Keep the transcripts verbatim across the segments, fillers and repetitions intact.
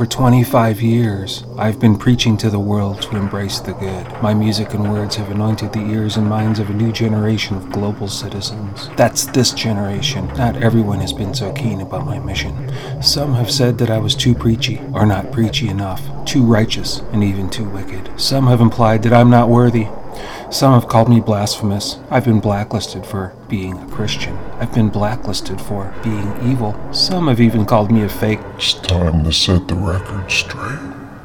For twenty-five years, I've been preaching to the world to embrace the good. My music and words have anointed the ears and minds of a new generation of global citizens. That's this generation. Not everyone has been so keen about my mission. Some have said that I was too preachy, or not preachy enough, too righteous, and even too wicked. Some have implied that I'm not worthy. Some have called me blasphemous. I've been blacklisted for being a Christian. I've been blacklisted for being evil. Some have even called me a fake. It's time to set the record straight.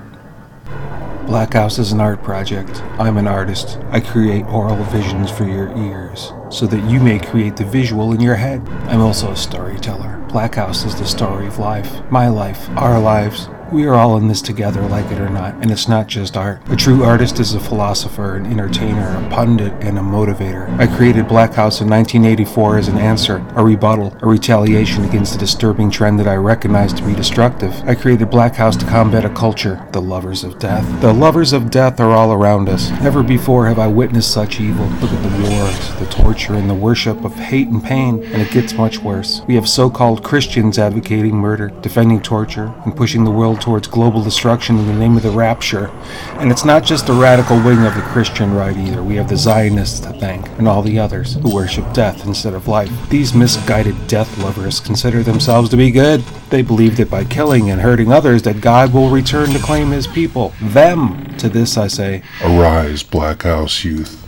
Black House is an art project. I'm an artist. I create oral visions for your ears, so that you may create the visual in your head. I'm also a storyteller. Black House is the story of life. My life. Our lives. We are all in this together, like it or not, and it's not just art. A true artist is a philosopher, an entertainer, a pundit, and a motivator. I created Black House in nineteen eighty-four as an answer, a rebuttal, a retaliation against a disturbing trend that I recognized to be destructive. I created Black House to combat a culture, the lovers of death. The lovers of death are all around us. Never before have I witnessed such evil. Look at the wars, the torture, and the worship of hate and pain, and it gets much worse. We have so-called Christians advocating murder, defending torture, and pushing the world towards global destruction in the name of the rapture. And it's not just the radical wing of the Christian right either. We have the Zionists to thank, and all the others who worship death instead of life. These misguided death lovers consider themselves to be good. They believe that by killing and hurting others that God will return to claim his people. Them. To this I say, arise, Black House youth.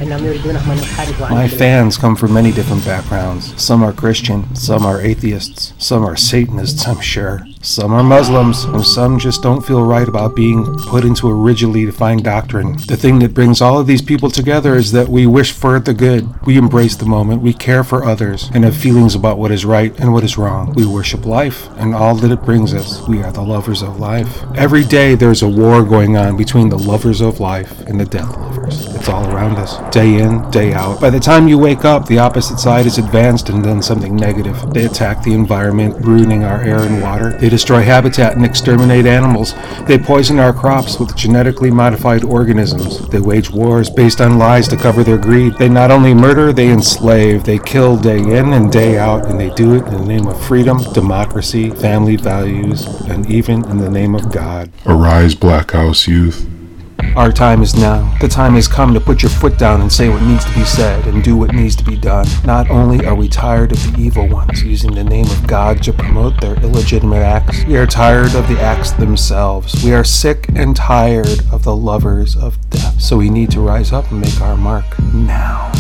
My fans come from many different backgrounds. Some are Christian, some are atheists, some are Satanists, I'm sure. Some are Muslims, and some just don't feel right about being put into a rigidly defined doctrine. The thing that brings all of these people together is that we wish for the good. We embrace the moment, we care for others, and have feelings about what is right and what is wrong. We worship life and all that it brings us. We are the lovers of life. Every day there's a war going on between the lovers of life and the death lovers. It's all around us, day in, day out. By the time you wake up, the opposite side has advanced and done something negative. They attack the environment, ruining our air and water. They destroy habitat and exterminate animals. They poison our crops with genetically modified organisms. They wage wars based on lies to cover their greed. They not only murder, they enslave. They kill day in and day out, and they do it in the name of freedom, democracy, family values, and even in the name of God. Arise, Black House youth. Our time is now. The time has come to put your foot down and say what needs to be said and do what needs to be done. Not only are we tired of the evil ones using the name of God to promote their illegitimate acts, we are tired of the acts themselves. We are sick and tired of the lovers of death. So we need to rise up and make our mark now.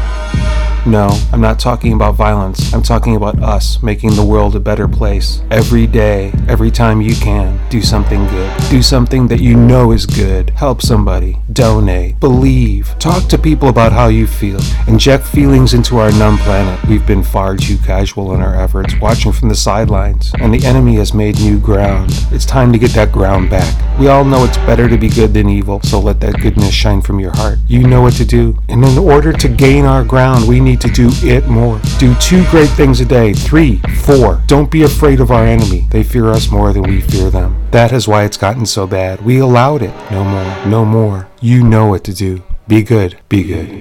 No, I'm not talking about violence. I'm talking about us making the world a better place. Every day, every time you can, do something good. Do something that you know is good. Help somebody. Donate. Believe. Talk to people about how you feel. Inject feelings into our numb planet. We've been far too casual in our efforts, watching from the sidelines, and the enemy has made new ground. It's time to get that ground back. We all know it's better to be good than evil, so let that goodness shine from your heart. You know what to do, and in order to gain our ground, we need to do it more. Do two great things a day. Three, four. Don't be afraid of our enemy. They fear us more than we fear them. That is why it's gotten so bad. We allowed it. No more. No more. You know what to do. Be good. Be good.